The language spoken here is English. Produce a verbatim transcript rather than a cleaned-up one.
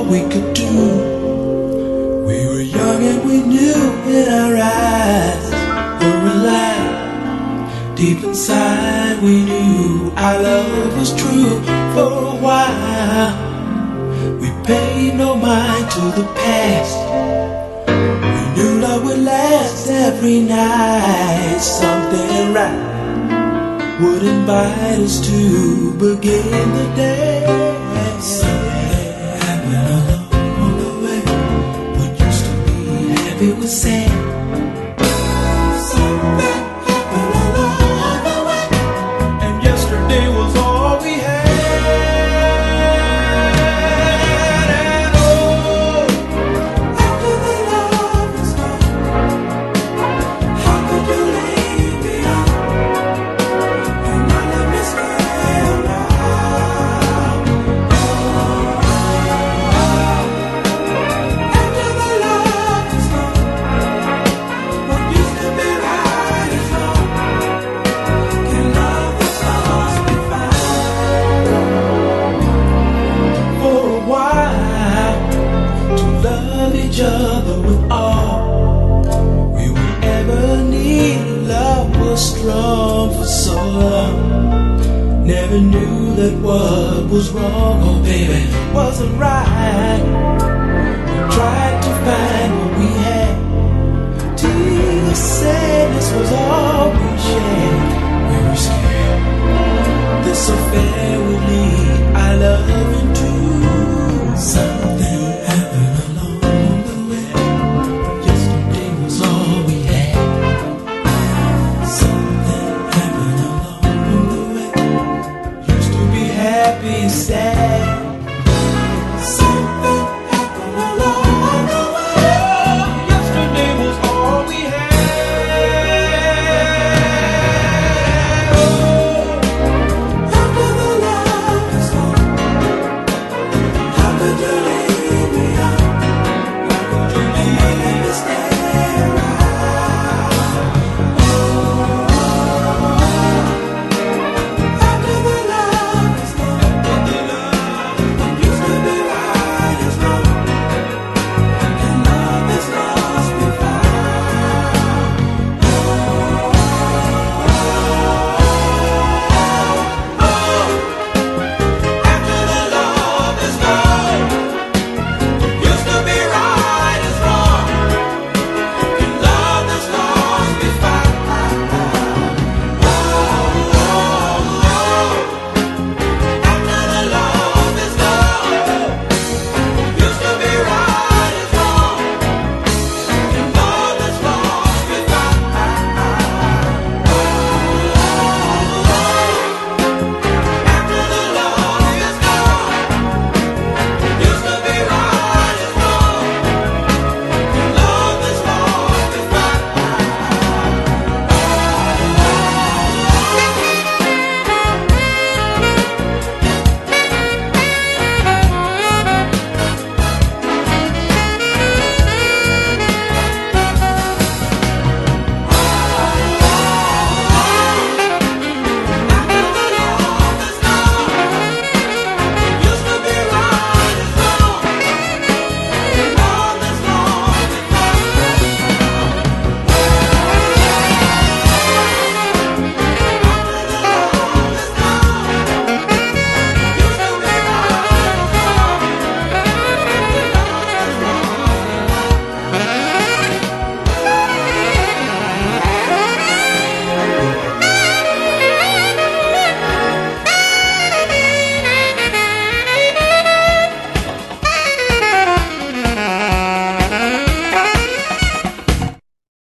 we could do. We were young and we knew in our eyes were a light. Deep inside we knew our love was true. For a while we paid no mind to the past. We knew love would last every night. Something right would invite us to begin the day. Something happened along the way. What used to be happy was sad. Something happened along the way, and yesterday was all we had. And oh, after the love is gone, how could you leave me on? And not let me stay around. After the love is gone, what used to be right is wrong. Can love that's lost be found? For a while, to love each other with all we would ever need. Love was strong for so long. Never knew that what was wrong, oh baby, wasn't right. We tried to find what we had. Till the sadness was all we shared. We were scared this affair would lead our love into something happened along the way. Yesterday was all we had. Something happened along the way. Used to be happy, sad.